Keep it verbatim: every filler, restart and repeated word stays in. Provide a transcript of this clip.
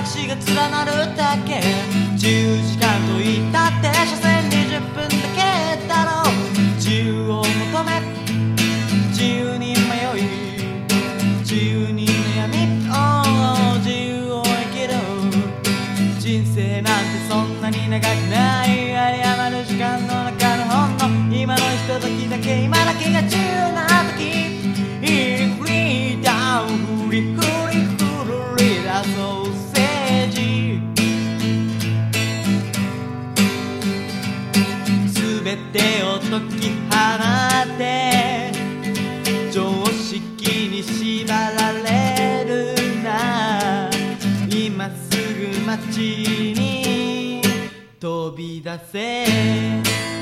シが連なるだけ、じゅうじかんと言ったって所詮にじゅっぷんだけだろう。自由を求め自由に迷い自由に悩み、oh、自由を生きる。人生なんてそんなに長くない。有り余る時間の中のほんの今のひとときだけ、今だけが重要な時。フリーダウンフリフリフリだソーセージ、すべてを解き放って常識に縛られるな。今すぐ街に飛び出せ。